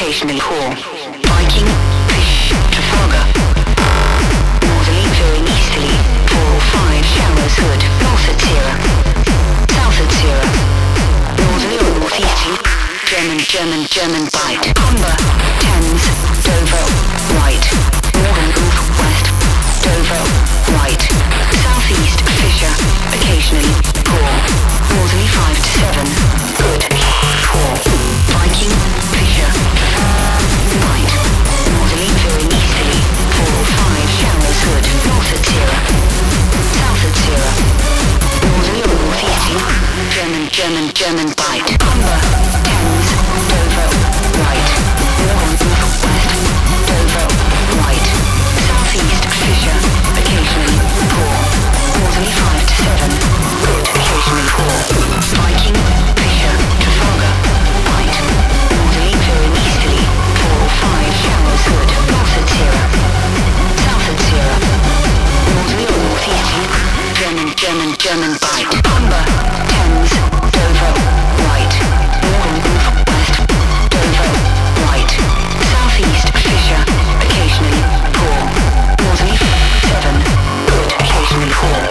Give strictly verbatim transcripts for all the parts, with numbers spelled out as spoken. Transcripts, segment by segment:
occasionally poor. Viking, fish, Trafalgar. Northerly veering easterly, four or five showers hood, north at Sierra. South at Sierra. Northerly or northeasterly, German, German, German bite. Humber, Thames, Dover, right. Northern northwest, Dover, right. Southeast, Fisher, occasionally poor. Northerly five to seven, good, poor. Viking, Fisher, right. Northerly veering easterly, four or five showers hood, north at Sierra. South at Sierra. Northerly or northeasterly, German, German, German bite. Humber, Thames, Dover, right. Northern northwest, Dover, right. Southeast, Fisher, occasionally poor. Northerly five to seven, good, occasionally poor. Viking, Fisher, Trafalgar, right. Northerly veering easterly, four or five showers hood, north at Sierra. South at Sierra. Northerly or northeasterly, German, German, German bite. Humber, Thames, Dover, right. Northern northwest, Dover, right. Southeast, Fisher, occasionally poor. Northerly seven, good, occasionally poor.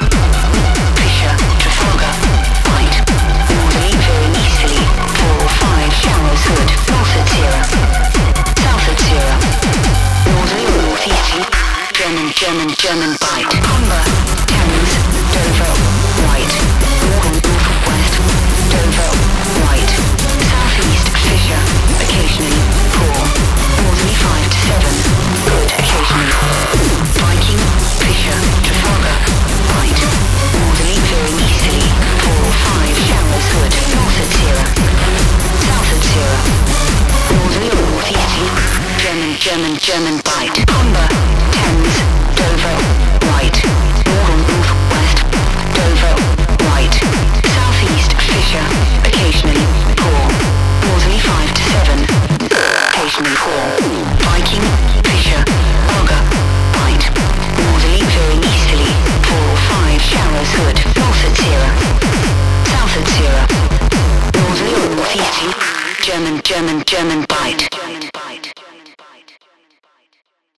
Fisher, Trafalgar, right. Northerly veering easterly, four or five showers hood, north at Sierra. South at Sierra. Northerly or northeasterly, German, German, German bite. Humber, Thames, Dover, right. Northern northwest, Dover, right. Southeast, Fisher, occasionally poor. Northerly five to seven, good, occasionally. Viking, Fisher, Trafalgar, right. Northerly veering easterly, four or five showers hood, north at Sierra. South at Sierra. Northerly or northeasterly, German, German, German bite. Humber, Thames, Dover, right. Northern northwest, Dover, right. Southeast, Fisher, occasionally poor. Northerly five to seven, occasionally poor. Viking, Fisher, Auger, right. Northerly veering easterly, four or five showers hood, north at Sierra. South at Sierra. Northerly or northeasterly, German, German, German